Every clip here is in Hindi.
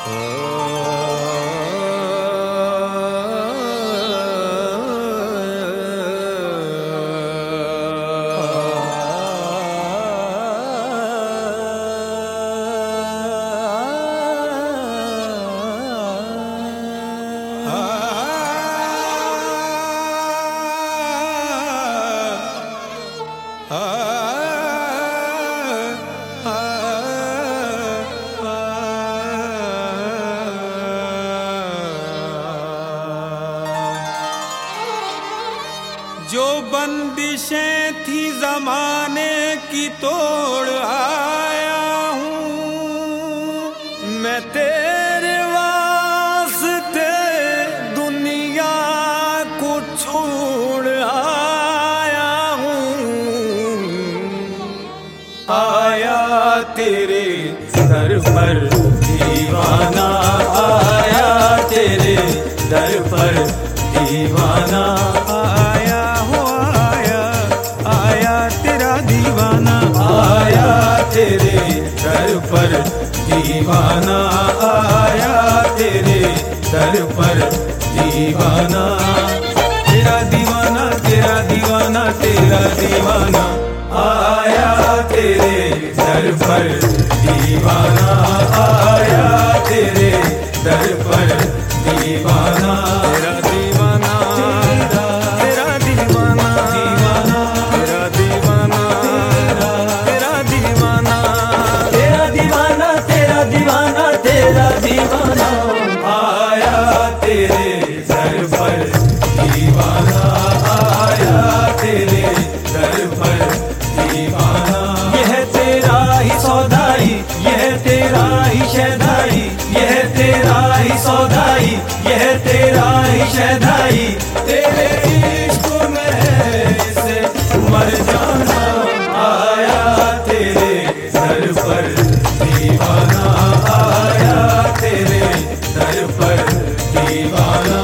जो बंदिशें थी जमाने की तोड़ आया हूँ मैं तेरे वास्ते दुनिया को छोड़ आया हूँ। आया तेरे दर पर दीवाना, आया तेरे दर पर दीवाना, आया तेरा दीवाना, आया तेरे दर पर दीवाना, आया तेरे दर पर दीवाना। तेरा दीवाना, तेरा दीवाना, तेरा दीवाना, आया तेरे दर पर दीवाना, आया तेरे दर पर दीवाना। तेरा दीवाना, तेरा दीवाना, तेरा दीवाना, तेरा दीवाना, तेरा दीवाना, तेरा दीवाना, तेरा दीवाना, आया तेरे दर पर दीवाना, आया तेरे दर पर दीवाना। यह तेरा ही सौदाई, यह तेरा ही शहदाई, यह तेरा ही सौदाई, यह तेरा ही शहदाई। तेरे इश्क में से मर जाना, आया तेरे दर पर दीवाना, आया तेरे दर पर दीवाना।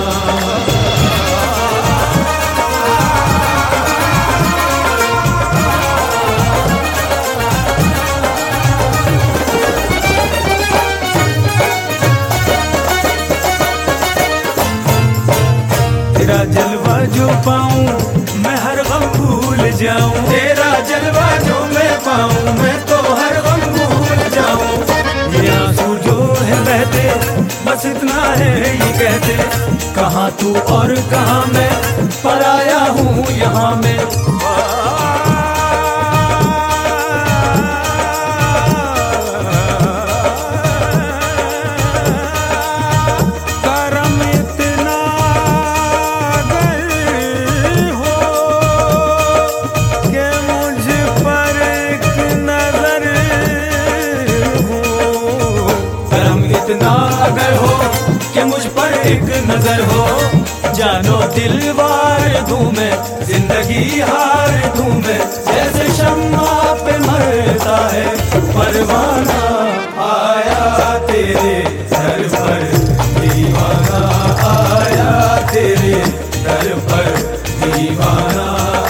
तेरा जलवा जो पाऊं मैं हर गम भूल जाऊं, तेरा जलवा जो मैं पाऊं मैं तो हर गम भूल जाऊं। ये आंसू जो है बहते बस इतना है ये कहते, कहाँ तू और कहाँ मैं, पराया हूँ यहाँ मैं। इतना अगर हो कि मुझ पर एक नजर हो, जानो दिल वार दूं मैं, जिंदगी हार दूं मैं। जैसे शम्मा पे मरता है परवाना, आया तेरे दर पर दीवाना, आया तेरे दर पर दीवाना,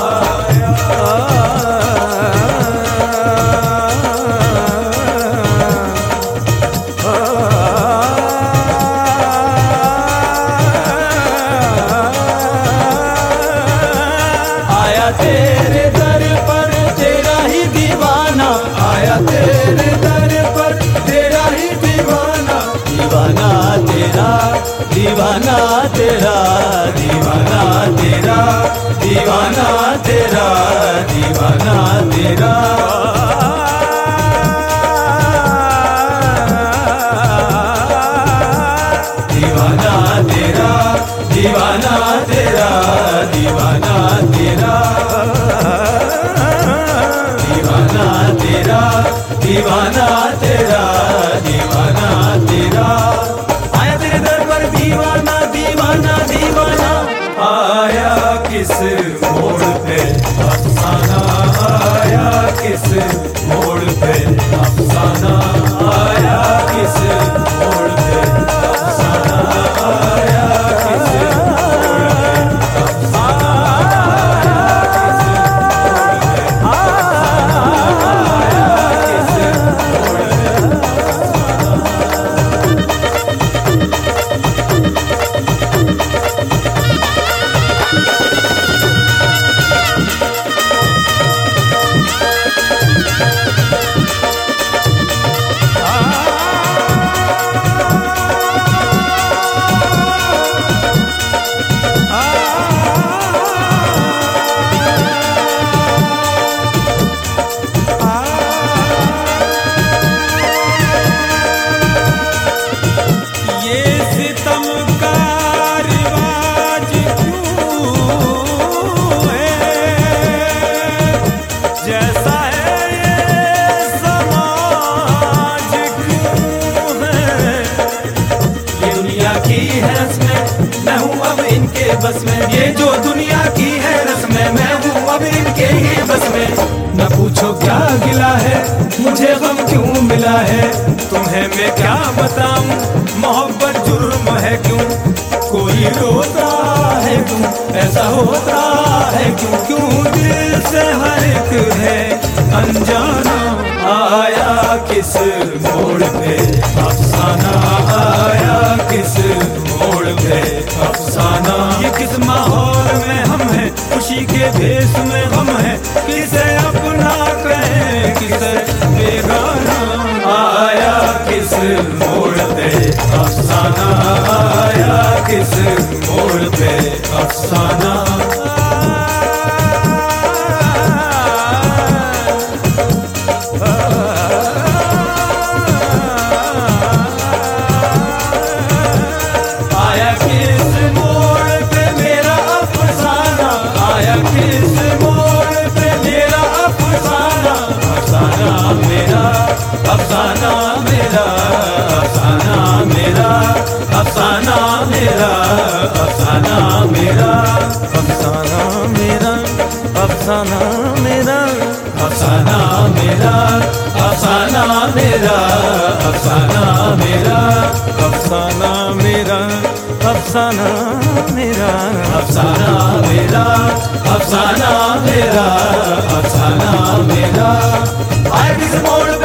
तेरे दर पर तेरा ही दीवाना, आया तेरे दर पर तेरा ही दीवाना। दीवाना तेरा, दीवाना तेरा, दीवाना तेरा, दीवाना तेरा, दीवाना तेरा। दीवाना तेरा, दीवाना तेरा, दीवाना तेरा, दीवाना तेरा, दीवाना तेरा, दीवाना तेरा। आया तेरे दर पर दीवाना, दीवाना, दीवाना, आया किस मोड़ पे अफसाना, आया किस मोड़ पे अफसाना, आया किस मोड़ पे अफसाना, आया किस मोड़ पे अफसाना, आया किस मोड़ पे अफसाना। की है रस्में, मैं हूँ अब इनके बस में। ये जो दुनिया की है रस्में, मैं हूँ अब इनके ही बस में। न पूछो क्या गिला है, मुझे गम क्यों मिला है, तुम्हें मैं क्या बताऊं, मोहब्बत जुर्म है क्यों, कोई रोता है क्यों, ऐसा होता है क्यों, क्यों दिल से हर एक है अनजाना। आया किस मोड़ पे अफसाना, आया किस मोड़ पे अफसाना। ये किस माहौल में हम हैं, खुशी के भेष में हम हैं, किसे अपना कहें किसे बेगाना। आया किस मोड़ पे अफसाना, आया किस मोड़ पे अफसाना। आया किस मोड़ पे मेरा अफसाना, आया किस मोड़ पे मेरा अफसाना। अफसाना मेरा, अफसाना मेरा, अफसाना मेरा, अफसाना मेरा, अफसाना मेरा, अफसाना मेरा, अफसाना मेरा, अफसाना मेरा, अफसाना मेरा, अफसाना मेरा, अफसाना मेरा, अफसाना मेरा, अफसाना मेरा, अफसाना मेरा, अफसाना मेरा। आया किस मोड़